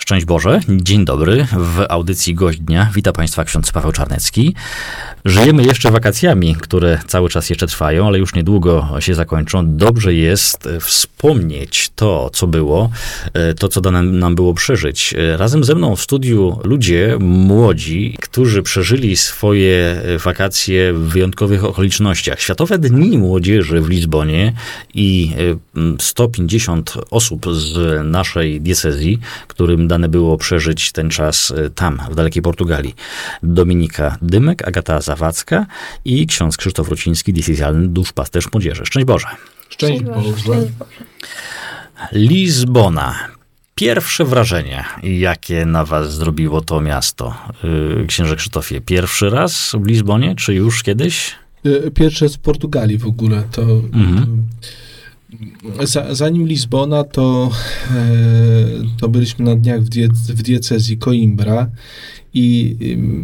Szczęść Boże, dzień dobry. W audycji Gość Dnia wita Państwa ksiądz Paweł Czarnecki. Żyjemy jeszcze wakacjami, które cały czas jeszcze trwają, ale już niedługo się zakończą. Dobrze jest wspomnieć to, co było, to, co dane nam było przeżyć. Razem ze mną w studiu ludzie młodzi, którzy przeżyli swoje wakacje w wyjątkowych okolicznościach. Światowe Dni Młodzieży w Lizbonie i 150 osób z naszej diecezji, którym dane było przeżyć ten czas tam, w dalekiej Portugalii. Dominika Dymek, Agata Zawadzka i ksiądz Krzysztof Ruciński, diecezjalny duszpasterz młodzieży. Szczęść Boże. Szczęść Boże. Lizbona. Pierwsze wrażenie, jakie na was zrobiło to miasto? Księże Krzysztofie, pierwszy raz w Lizbonie, czy już kiedyś? Pierwsze z Portugalii w ogóle. Zanim Lizbona, to byliśmy na dniach w diecezji Coimbra i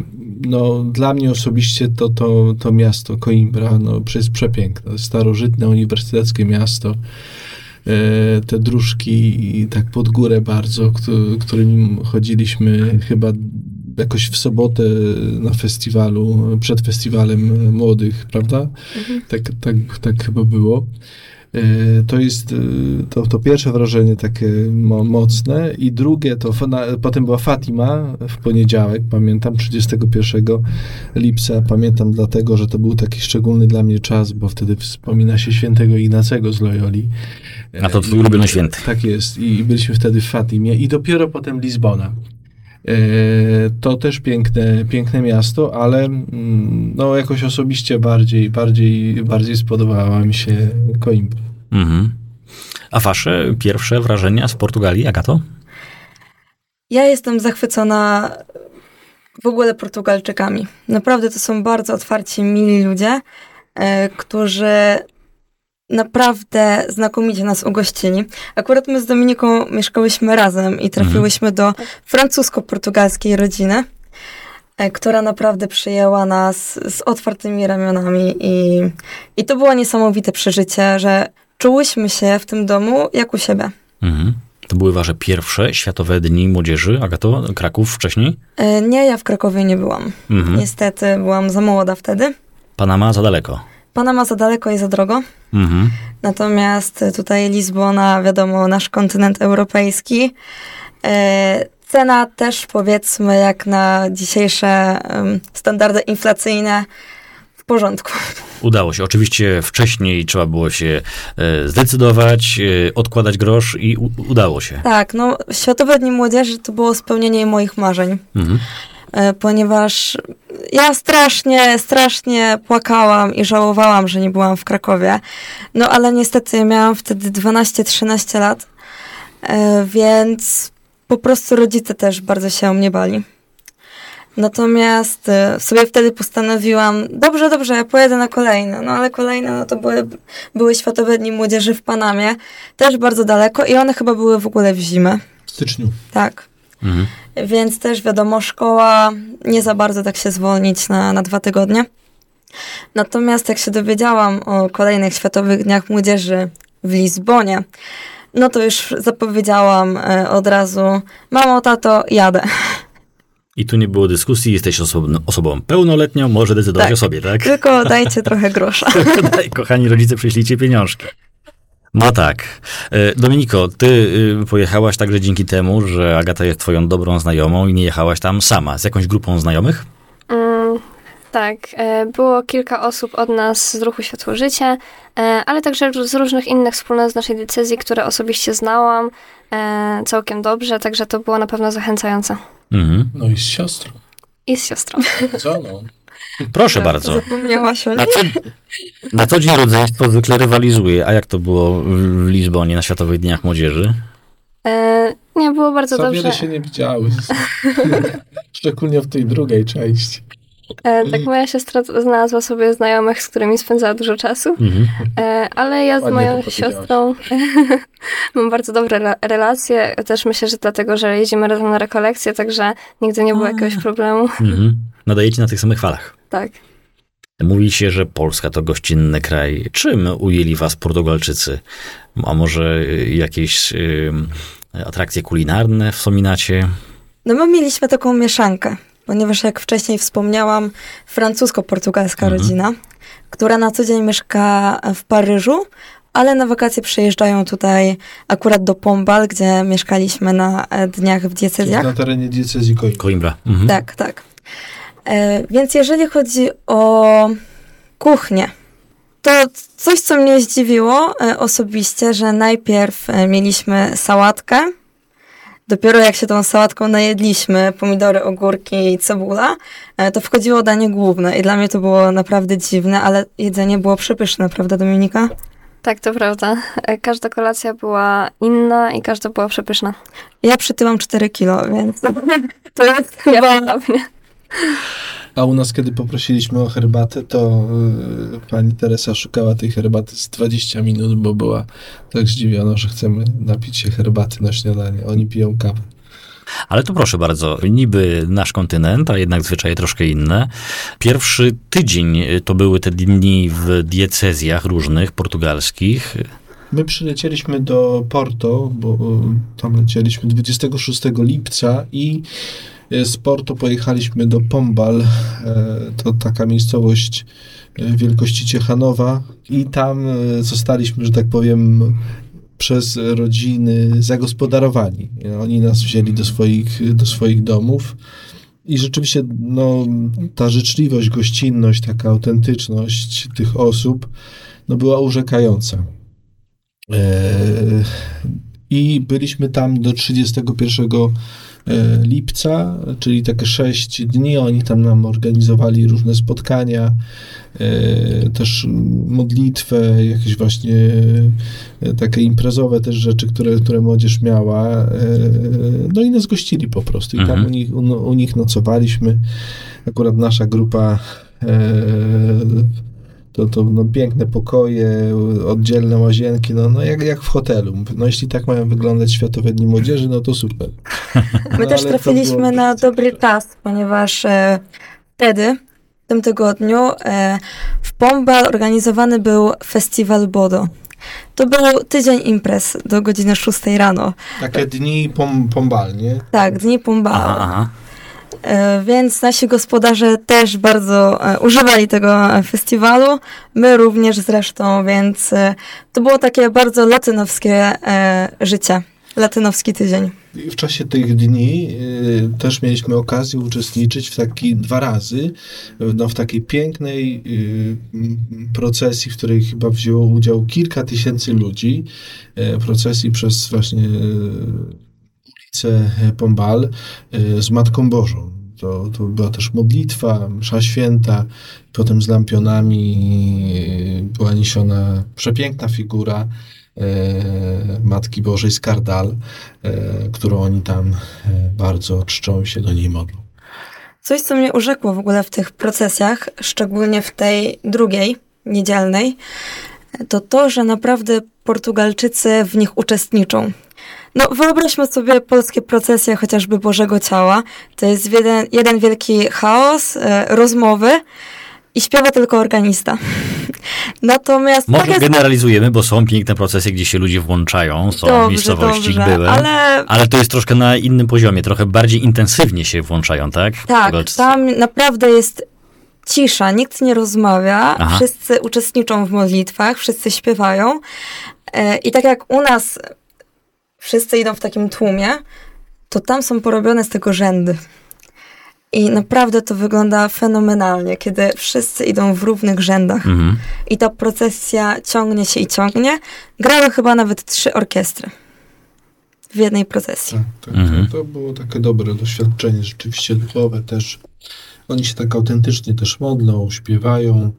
dla mnie osobiście to miasto Coimbra jest przepiękne. Starożytne, uniwersyteckie miasto. Te dróżki tak pod górę bardzo, którymi chodziliśmy chyba jakoś w sobotę na festiwalu, przed festiwalem młodych, prawda? Tak chyba było. To jest to pierwsze wrażenie takie mocne i drugie potem była Fatima w poniedziałek, pamiętam, 31 lipca, pamiętam dlatego, że to był taki szczególny dla mnie czas, bo wtedy wspomina się świętego Ignacego z Loyoli. A to twój ulubiony święty. Tak jest i byliśmy wtedy w Fatimie i dopiero potem Lizbona. To też piękne miasto, ale jakoś osobiście bardziej spodobała mi się Coimbra. Mhm. A wasze pierwsze wrażenia z Portugalii, Agato? Ja jestem zachwycona w ogóle Portugalczykami. Naprawdę to są bardzo otwarci, mili ludzie, którzy naprawdę znakomicie nas ugościli. Akurat my z Dominiką mieszkałyśmy razem i trafiłyśmy do francusko-portugalskiej rodziny, która naprawdę przyjęła nas z otwartymi ramionami i to było niesamowite przeżycie, że czułyśmy się w tym domu jak u siebie. Mhm. To były wasze pierwsze Światowe Dni Młodzieży, Agato? Kraków wcześniej? Nie, ja w Krakowie nie byłam. Niestety byłam za młoda wtedy. Panama za daleko. Panama za daleko i za drogo. Natomiast tutaj Lizbona, wiadomo, nasz kontynent europejski. Cena też, powiedzmy, jak na dzisiejsze standardy inflacyjne, w porządku. Udało się. Oczywiście wcześniej trzeba było się zdecydować, odkładać grosz i udało się. Tak, Światowe Dni Młodzieży to było spełnienie moich marzeń. Ponieważ ja strasznie płakałam i żałowałam, że nie byłam w Krakowie. Ale niestety miałam wtedy 12-13 lat, więc po prostu rodzice też bardzo się o mnie bali. Natomiast sobie wtedy postanowiłam, dobrze, ja pojedę na kolejne. Ale kolejne to były Światowe Dni Młodzieży w Panamie, też bardzo daleko i one chyba były w ogóle w zimę. W styczniu. Tak. Więc też wiadomo, szkoła nie za bardzo tak się zwolnić na 2 tygodnie. Natomiast jak się dowiedziałam o kolejnych Światowych Dniach Młodzieży w Lizbonie, to już zapowiedziałam od razu, mamo, tato, jadę. I tu nie było dyskusji, jesteś osobą pełnoletnią, może decydować o sobie, tak? Tylko dajcie trochę grosza. Kochani rodzice, przyślijcie pieniążki. No tak. Dominiko, ty pojechałaś także dzięki temu, że Agata jest twoją dobrą znajomą i nie jechałaś tam sama. Z jakąś grupą znajomych? Tak. Było kilka osób od nas z ruchu Światło Życie, ale także z różnych innych wspólnot z naszej diecezji, które osobiście znałam całkiem dobrze, także to było na pewno zachęcające. No i z siostrą. I z siostrą. Co Proszę bardzo. Zapomniałaś o niej. Na co dzień rodzeństwo zwykle rywalizuje. A jak to było w Lizbonie na Światowych Dniach Młodzieży? Nie, było bardzo dobrze. Za wiele się nie widziały. Szczególnie w tej drugiej części. Tak, moja siostra znalazła sobie znajomych, z którymi spędzała dużo czasu, ale ja z moją siostrą mam bardzo dobre relacje. Też myślę, że dlatego, że jeździmy razem na rekolekcje, także nigdy nie było jakiegoś problemu. Nadajecie na tych samych falach. Tak. Mówi się, że Polska to gościnny kraj. Czym ujęli was Portugalczycy? A może jakieś atrakcje kulinarne wspominacie? No my mieliśmy taką mieszankę, ponieważ jak wcześniej wspomniałam, francusko-portugalska rodzina, która na co dzień mieszka w Paryżu, ale na wakacje przyjeżdżają tutaj akurat do Pombal, gdzie mieszkaliśmy na dniach w diecezjach. Na terenie diecezji Coimbra. Tak. Więc jeżeli chodzi o kuchnię, to coś, co mnie zdziwiło osobiście, że najpierw mieliśmy sałatkę, dopiero jak się tą sałatką najedliśmy, pomidory, ogórki i cebula, to wchodziło danie główne i dla mnie to było naprawdę dziwne, ale jedzenie było przepyszne, prawda Dominika? Tak, to prawda. Każda kolacja była inna i każda była przepyszna. Ja przytyłam 4 kilo, więc to jest chyba... A u nas, kiedy poprosiliśmy o herbatę, to pani Teresa szukała tej herbaty z 20 minut, bo była tak zdziwiona, że chcemy napić się herbaty na śniadanie. Oni piją kawę. Ale to proszę bardzo, niby nasz kontynent, a jednak zwyczaje troszkę inne. Pierwszy tydzień to były te dni w diecezjach różnych, portugalskich. My przylecieliśmy do Porto, bo tam lecieliśmy 26 lipca i z Porto pojechaliśmy do Pombal, to taka miejscowość wielkości Ciechanowa i tam zostaliśmy, że tak powiem, przez rodziny zagospodarowani. Oni nas wzięli do swoich domów i rzeczywiście ta życzliwość, gościnność, taka autentyczność tych osób była urzekająca. I byliśmy tam do 31 lipca, czyli takie 6 dni. Oni tam nam organizowali różne spotkania, też modlitwę, jakieś właśnie takie imprezowe też rzeczy, które młodzież miała. No i nas gościli po prostu. I tam u nich nocowaliśmy. Akurat nasza grupa to piękne pokoje, oddzielne łazienki, jak w hotelu. Jeśli tak mają wyglądać Światowe Dni Młodzieży, to super. My też trafiliśmy na dobry czas, ponieważ wtedy, w tym tygodniu, w Pombal organizowany był festiwal Bodo. To był tydzień imprez do godziny 6 rano. Takie dni Pombal, nie? Tak, dni Pombal. Aha. Więc nasi gospodarze też bardzo używali tego festiwalu, my również zresztą, więc to było takie bardzo latynowskie życie, latynowski tydzień. W czasie tych dni też mieliśmy okazję uczestniczyć dwa razy w takiej pięknej procesji, w której chyba wzięło udział kilka tysięcy ludzi, procesji przez właśnie ulicę Pombal z Matką Bożą. To była też modlitwa, msza święta, potem z lampionami była niesiona przepiękna figura Matki Bożej z Kardal, którą oni tam bardzo czczą i się do niej modlą. Coś, co mnie urzekło w ogóle w tych procesjach, szczególnie w tej drugiej, niedzielnej, to, że naprawdę Portugalczycy w nich uczestniczą. Wyobraźmy sobie polskie procesje chociażby Bożego Ciała. To jest jeden wielki chaos, rozmowy i śpiewa tylko organista. Natomiast... Może generalizujemy, bo są piękne procesje, gdzie się ludzie włączają, są miejscowości, były, ale to jest troszkę na innym poziomie, trochę bardziej intensywnie się włączają, tak? Tak, tam naprawdę jest cisza, nikt nie rozmawia, wszyscy uczestniczą w modlitwach, wszyscy śpiewają i tak jak u nas wszyscy idą w takim tłumie, to tam są porobione z tego rzędy. I naprawdę to wygląda fenomenalnie, kiedy wszyscy idą w równych rzędach. I ta procesja ciągnie się i ciągnie. Grały chyba nawet 3 orkiestry w jednej procesji. Tak. To było takie dobre doświadczenie, rzeczywiście duchowe też. Oni się tak autentycznie też modlą, śpiewają.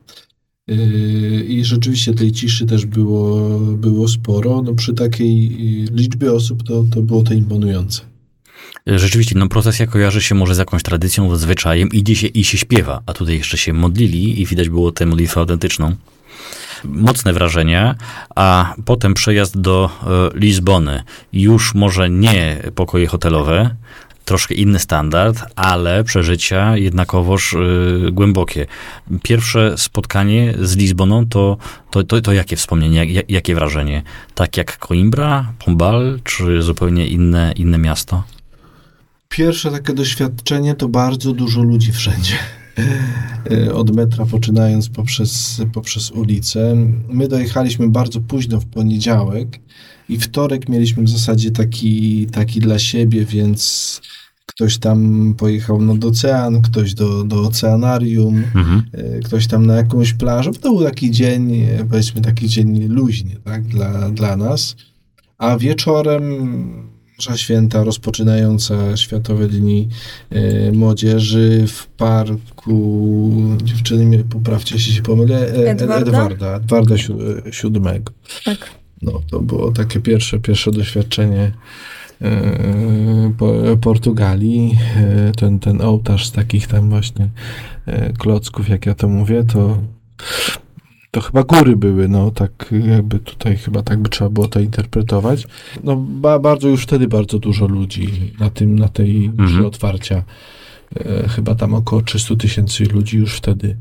I rzeczywiście tej ciszy też było sporo. Przy takiej liczbie osób to było to imponujące. Rzeczywiście, procesja kojarzy się może z jakąś tradycją, zwyczajem, idzie się i się śpiewa, a tutaj jeszcze się modlili i widać było tę modlitwę autentyczną. Mocne wrażenia, a potem przejazd do Lizbony. Już może nie pokoje hotelowe, troszkę inny standard, ale przeżycia jednakowoż głębokie. Pierwsze spotkanie z Lizboną to jakie wspomnienie, jakie wrażenie? Tak jak Coimbra, Pombal, czy zupełnie inne miasto? Pierwsze takie doświadczenie to bardzo dużo ludzi wszędzie. Od metra poczynając poprzez ulicę. My dojechaliśmy bardzo późno w poniedziałek i wtorek mieliśmy w zasadzie taki dla siebie, więc ktoś tam pojechał nad ocean, ktoś do oceanarium, ktoś tam na jakąś plażę. To był taki dzień, powiedzmy taki dzień luźny, tak, dla nas. A wieczorem msza święta rozpoczynająca Światowe Dni Młodzieży w parku, dziewczyny mnie poprawcie, jeśli się pomylę, Edwarda VII. Tak. No, to było takie pierwsze doświadczenie Portugalii. Ten ołtarz z takich tam właśnie klocków, jak ja to mówię, to chyba góry były, no tak jakby tutaj chyba tak by trzeba było to interpretować. No bardzo już wtedy bardzo dużo ludzi na tej mszy otwarcia. Chyba tam około 300 000 ludzi już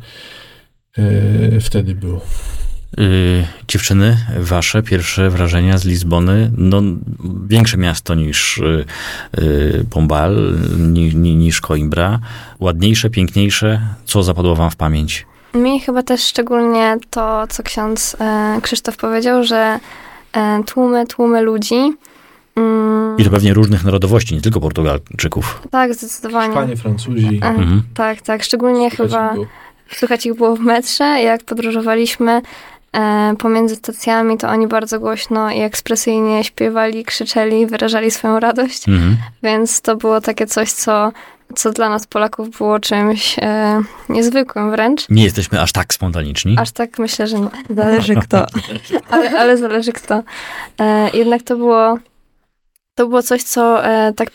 wtedy było. Dziewczyny, wasze pierwsze wrażenia z Lizbony, no większe miasto niż Pombal, niż Coimbra, ładniejsze, piękniejsze, co zapadło wam w pamięć? Mi chyba też szczególnie to, co ksiądz Krzysztof powiedział, że tłumy ludzi. I to pewnie różnych narodowości, nie tylko Portugalczyków. Tak, zdecydowanie. Hiszpanie, Francuzi. Tak. Szczególnie chyba słychać ich było w metrze. Jak podróżowaliśmy pomiędzy stacjami, to oni bardzo głośno i ekspresyjnie śpiewali, krzyczeli, wyrażali swoją radość. Więc to było takie coś, co dla nas Polaków było czymś niezwykłym wręcz. Nie jesteśmy aż tak spontaniczni. Aż tak myślę, że nie. Zależy kto. ale zależy kto. Jednak to było coś, co tak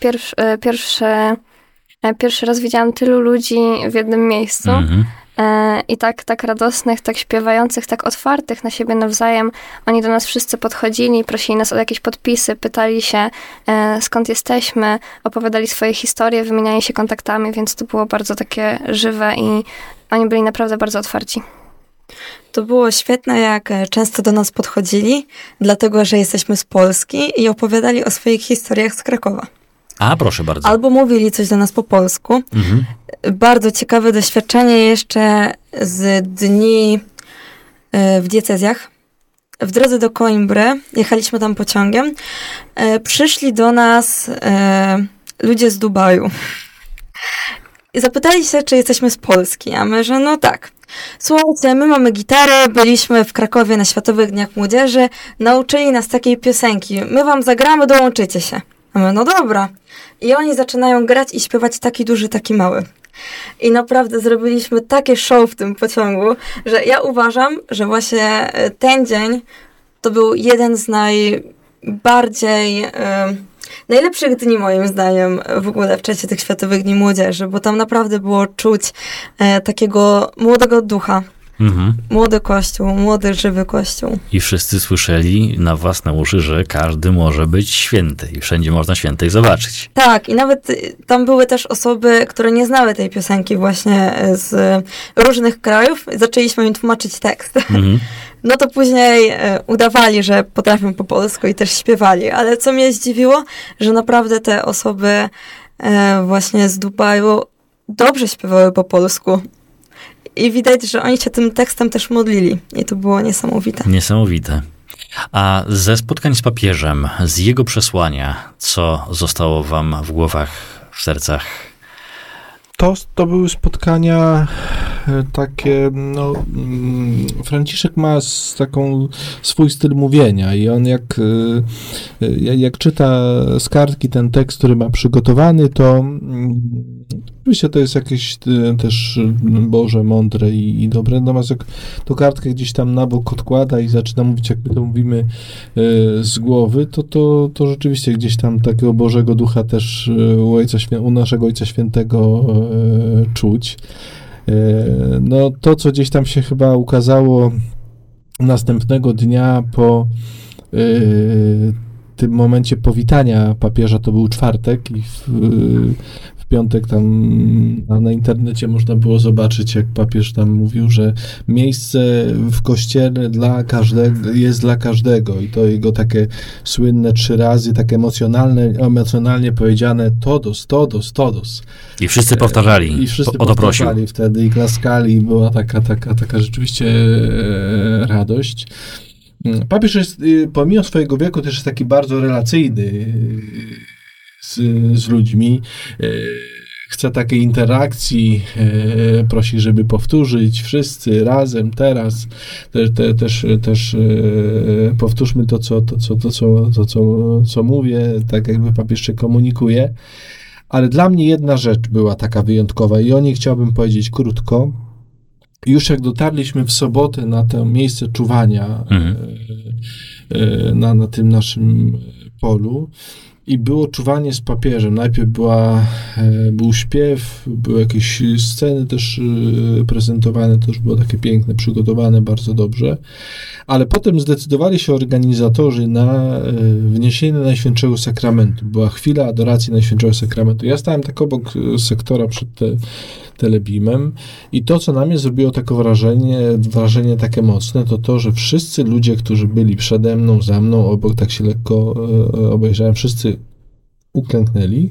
pierwszy raz widziałam tylu ludzi w jednym miejscu. I tak radosnych, tak śpiewających, tak otwartych na siebie nawzajem. Oni do nas wszyscy podchodzili, prosili nas o jakieś podpisy, pytali się skąd jesteśmy, opowiadali swoje historie, wymieniali się kontaktami, więc to było bardzo takie żywe i oni byli naprawdę bardzo otwarci. To było świetne, jak często do nas podchodzili, dlatego że jesteśmy z Polski i opowiadali o swoich historiach z Krakowa. A, proszę bardzo. Albo mówili coś do nas po polsku. Bardzo ciekawe doświadczenie jeszcze z dni w diecezjach. W drodze do Coimbry, jechaliśmy tam pociągiem, przyszli do nas ludzie z Dubaju. I zapytali się, czy jesteśmy z Polski, a my, że no tak. Słuchajcie, my mamy gitarę, byliśmy w Krakowie na Światowych Dniach Młodzieży, nauczyli nas takiej piosenki, my wam zagramy, dołączycie się. A my, no dobra. I oni zaczynają grać i śpiewać taki duży, taki mały. I naprawdę zrobiliśmy takie show w tym pociągu, że ja uważam, że właśnie ten dzień to był jeden z najlepszych dni moim zdaniem w ogóle w czasie tych Światowych Dni Młodzieży, bo tam naprawdę było czuć takiego młodego ducha. Młody kościół, młody, żywy kościół. I wszyscy słyszeli na własne uszy, że każdy może być święty i wszędzie można świętych zobaczyć. Tak, i nawet tam były też osoby, które nie znały tej piosenki właśnie z różnych krajów. Zaczęliśmy im tłumaczyć tekst. No to później udawali, że potrafią po polsku i też śpiewali. Ale co mnie zdziwiło, że naprawdę te osoby właśnie z Dubaju dobrze śpiewały po polsku. I widać, że oni się tym tekstem też modlili. I to było niesamowite. Niesamowite. A ze spotkań z papieżem, z jego przesłania, co zostało wam w głowach, w sercach? To były spotkania takie, no, Franciszek ma swój styl mówienia i on jak czyta z kartki ten tekst, który ma przygotowany, to oczywiście to jest jakieś też Boże, mądre i dobre, natomiast jak tą kartkę gdzieś tam na bok odkłada i zaczyna mówić, jak my to mówimy z głowy, to rzeczywiście gdzieś tam takiego Bożego Ducha też u naszego Ojca Świętego czuć. No to, co gdzieś tam się chyba ukazało następnego dnia po tym momencie powitania papieża to był czwartek i w piątek tam na internecie można było zobaczyć, jak papież tam mówił, że miejsce w kościele jest dla każdego i to jego takie słynne 3 razy, tak emocjonalnie powiedziane todos, todos, todos. I wszyscy powtarzali. I wszyscy powtarzali wtedy i klaskali i była taka rzeczywiście radość. Papież jest, pomimo swojego wieku, też jest taki bardzo relacyjny z ludźmi. Chce takiej interakcji, prosi, żeby powtórzyć wszyscy razem, teraz. Też powtórzmy to, co mówię, tak jakby papież się komunikuje. Ale dla mnie jedna rzecz była taka wyjątkowa i o niej chciałbym powiedzieć krótko. Już jak dotarliśmy w sobotę na to miejsce czuwania, na tym naszym polu i było czuwanie z papieżem. Najpierw był śpiew, były jakieś sceny też prezentowane, to już było takie piękne, przygotowane bardzo dobrze, ale potem zdecydowali się organizatorzy na wniesienie Najświętszego Sakramentu. Była chwila adoracji Najświętszego Sakramentu. Ja stałem tak obok sektora przed telebimem i to, co na mnie zrobiło takie wrażenie takie mocne, to, że wszyscy ludzie, którzy byli przede mną, za mną, obok, tak się lekko obejrzałem, wszyscy uklęknęli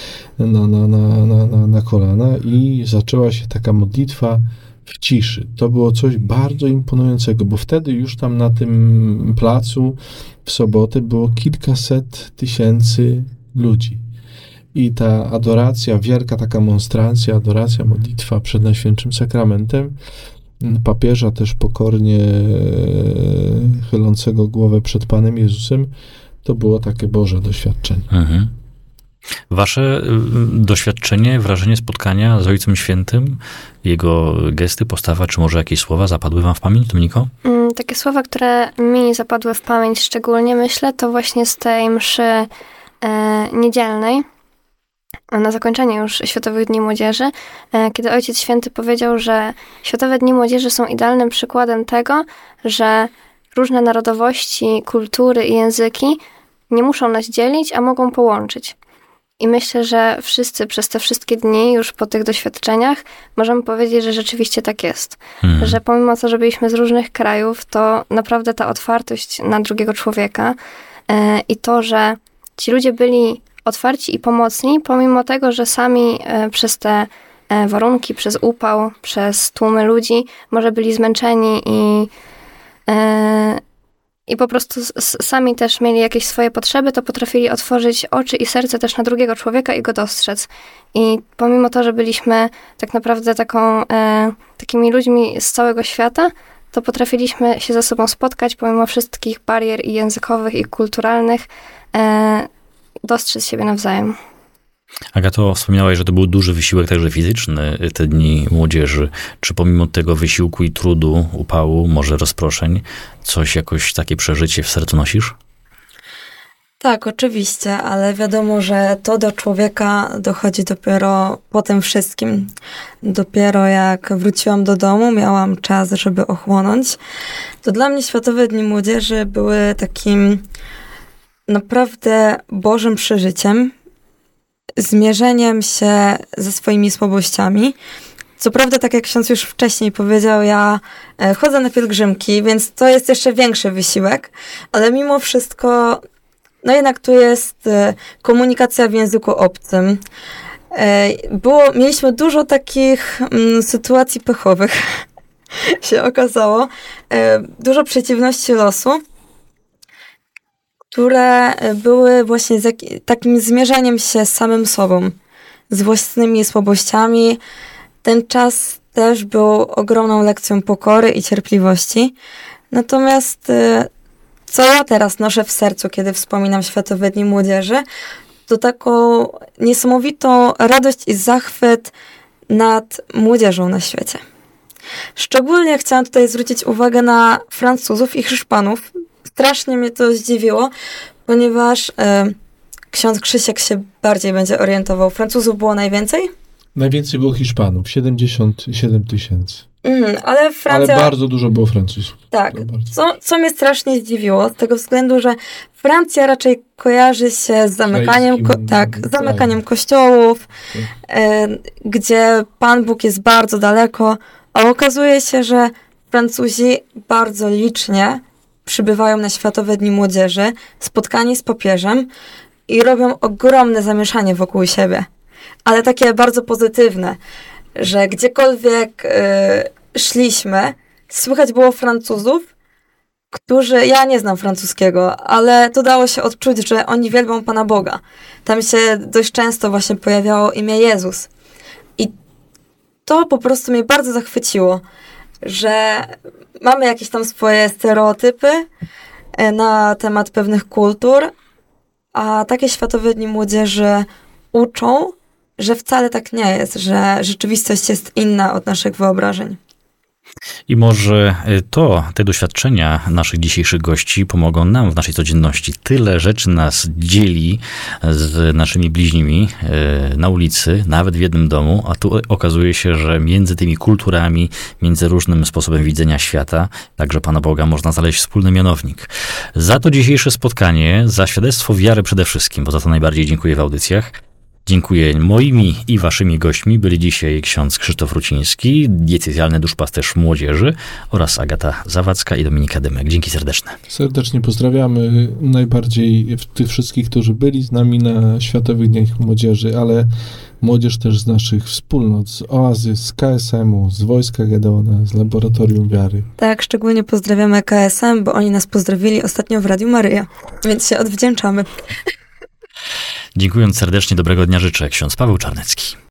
na kolana i zaczęła się taka modlitwa w ciszy. To było coś bardzo imponującego, bo wtedy już tam na tym placu w sobotę było kilkaset tysięcy ludzi. I ta adoracja, wielka taka monstrancja, adoracja, modlitwa przed Najświętszym Sakramentem, papieża też pokornie chylącego głowę przed Panem Jezusem, to było takie Boże doświadczenie. Mhm. Wasze doświadczenie, wrażenie spotkania z Ojcem Świętym, jego gesty, postawa, czy może jakieś słowa zapadły wam w pamięć, Dominiko? Takie słowa, które mi zapadły w pamięć szczególnie, myślę, to właśnie z tej mszy niedzielnej, na zakończenie już Światowych Dni Młodzieży, kiedy Ojciec Święty powiedział, że Światowe Dni Młodzieży są idealnym przykładem tego, że różne narodowości, kultury i języki nie muszą nas dzielić, a mogą połączyć. I myślę, że wszyscy przez te wszystkie dni, już po tych doświadczeniach, możemy powiedzieć, że rzeczywiście tak jest. Że pomimo to, że byliśmy z różnych krajów, to naprawdę ta otwartość na drugiego człowieka i to, że ci ludzie byli otwarci i pomocni, pomimo tego, że sami przez te warunki, przez upał, przez tłumy ludzi może byli zmęczeni i po prostu sami też mieli jakieś swoje potrzeby, to potrafili otworzyć oczy i serce też na drugiego człowieka i go dostrzec. I pomimo to, że byliśmy tak naprawdę takimi ludźmi z całego świata, to potrafiliśmy się ze sobą spotkać, pomimo wszystkich barier i językowych, i kulturalnych, dostrzec siebie nawzajem. Agato, wspominałaś, że to był duży wysiłek także fizyczny, te Dni Młodzieży. Czy pomimo tego wysiłku i trudu, upału, może rozproszeń, coś jakoś takie przeżycie w sercu nosisz? Tak, oczywiście, ale wiadomo, że to do człowieka dochodzi dopiero po tym wszystkim. Dopiero jak wróciłam do domu, miałam czas, żeby ochłonąć. To dla mnie Światowe Dni Młodzieży były takim naprawdę Bożym przeżyciem, zmierzeniem się ze swoimi słabościami. Co prawda, tak jak ksiądz już wcześniej powiedział, ja chodzę na pielgrzymki, więc to jest jeszcze większy wysiłek, ale mimo wszystko, no jednak tu jest komunikacja w języku obcym. Mieliśmy dużo takich sytuacji pechowych, się okazało. Dużo przeciwności losu, które były właśnie takim zmierzeniem się z samym sobą, z własnymi słabościami. Ten czas też był ogromną lekcją pokory i cierpliwości. Natomiast co ja teraz noszę w sercu, kiedy wspominam Światowe Dni Młodzieży, to taką niesamowitą radość i zachwyt nad młodzieżą na świecie. Szczególnie chciałam tutaj zwrócić uwagę na Francuzów i Hiszpanów. Strasznie mnie to zdziwiło, ponieważ ksiądz Krzysiek się bardziej będzie orientował. Francuzów było najwięcej? Najwięcej było Hiszpanów, 77 000. Ale Francja... Ale bardzo dużo było Francuzów. Tak, co mnie strasznie zdziwiło, z tego względu, że Francja raczej kojarzy się z zamykaniem kościołów, gdzie Pan Bóg jest bardzo daleko, a okazuje się, że Francuzi bardzo licznie przybywają na Światowe Dni Młodzieży, spotkani z papieżem i robią ogromne zamieszanie wokół siebie. Ale takie bardzo pozytywne, że gdziekolwiek szliśmy, słychać było Francuzów, którzy, ja nie znam francuskiego, ale to dało się odczuć, że oni wielbią Pana Boga. Tam się dość często właśnie pojawiało imię Jezus. I to po prostu mnie bardzo zachwyciło, że mamy jakieś tam swoje stereotypy na temat pewnych kultur, a takie Światowe Dni Młodzieży uczą, że wcale tak nie jest, że rzeczywistość jest inna od naszych wyobrażeń. I może te doświadczenia naszych dzisiejszych gości pomogą nam w naszej codzienności. Tyle rzeczy nas dzieli z naszymi bliźnimi na ulicy, nawet w jednym domu, a tu okazuje się, że między tymi kulturami, między różnym sposobem widzenia świata, także Pana Boga, można znaleźć wspólny mianownik. Za to dzisiejsze spotkanie, za świadectwo wiary przede wszystkim, bo za to najbardziej dziękuję w audycjach. Dziękuję. Moimi i waszymi gośćmi byli dzisiaj ksiądz Krzysztof Ruciński, diecezjalny duszpasterz młodzieży oraz Agata Zawadzka i Dominika Dymek. Dzięki serdeczne. Serdecznie pozdrawiamy najbardziej tych wszystkich, którzy byli z nami na Światowych Dniach Młodzieży, ale młodzież też z naszych wspólnot, z Oazy, z KSM-u, z Wojska Gedeona, z Laboratorium Wiary. Tak, szczególnie pozdrawiamy KSM, bo oni nas pozdrowili ostatnio w Radiu Maryja, więc się odwdzięczamy. Dziękując serdecznie, dobrego dnia życzę, ksiądz Paweł Czarnecki.